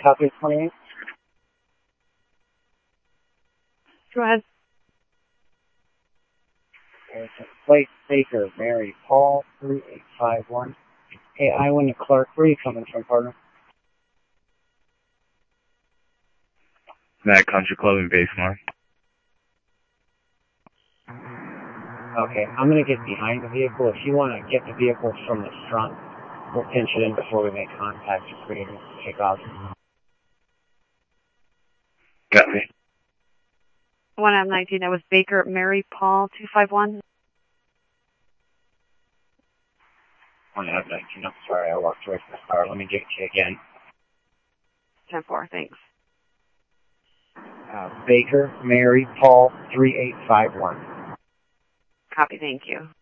copy 28? Go ahead. Plate Baker, Mary, Paul, 3851. Hey, Iwan and Clark, where are you coming from, partner? That country club in Basemont. Okay, I'm going to get behind the vehicle. If you want to get the vehicle from the front, we'll pinch it in before we make contact to create a takeoff. Copy. 1M19, that was Baker, Mary, Paul, 251. 1M19, I'm sorry, I walked away from the car. Let me get you again. 10-4, thanks. Baker, Mary, Paul, 3851. Copy, thank you.